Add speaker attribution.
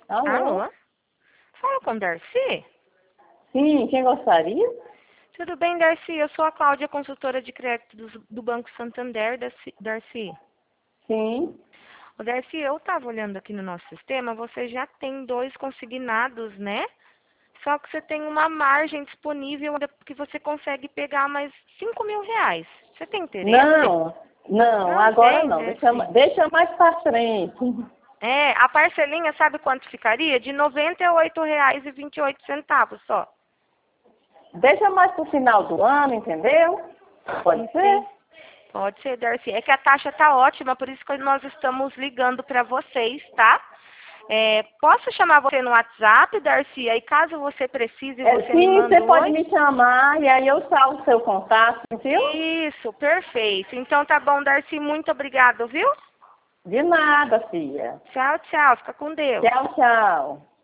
Speaker 1: Alô?
Speaker 2: Alô? Fala com Darcy?
Speaker 1: Sim, quem gostaria?
Speaker 2: Tudo bem, Darcy? Eu sou a Cláudia, consultora de crédito do Banco Santander, Darcy.
Speaker 1: Sim.
Speaker 2: O Darcy, eu estava olhando aqui no nosso sistema, você já tem 2 consignados, né? Só que você tem uma margem disponível que você consegue pegar mais R$ 5.000. Você tem interesse?
Speaker 1: Não,
Speaker 2: Não
Speaker 1: agora
Speaker 2: tem,
Speaker 1: não.
Speaker 2: Darcy.
Speaker 1: Deixa mais pra frente.
Speaker 2: É, a parcelinha, sabe quanto ficaria? De R$ 98,28 só.
Speaker 1: Deixa mais pro final do ano, entendeu? Pode ser?
Speaker 2: Entendi. Pode ser, Darcy. É que a taxa tá ótima, por isso que nós estamos ligando para vocês, tá? Posso chamar você no WhatsApp, Darcy? Aí caso você precise, você me
Speaker 1: Sim, você
Speaker 2: manda um
Speaker 1: pode
Speaker 2: oi?
Speaker 1: me chamar e aí eu salvo o seu contato, viu?
Speaker 2: Isso, perfeito. Então tá bom, Darcy. Muito obrigado, viu?
Speaker 1: De nada, filha.
Speaker 2: Tchau, tchau. Fica com Deus.
Speaker 1: Tchau, tchau.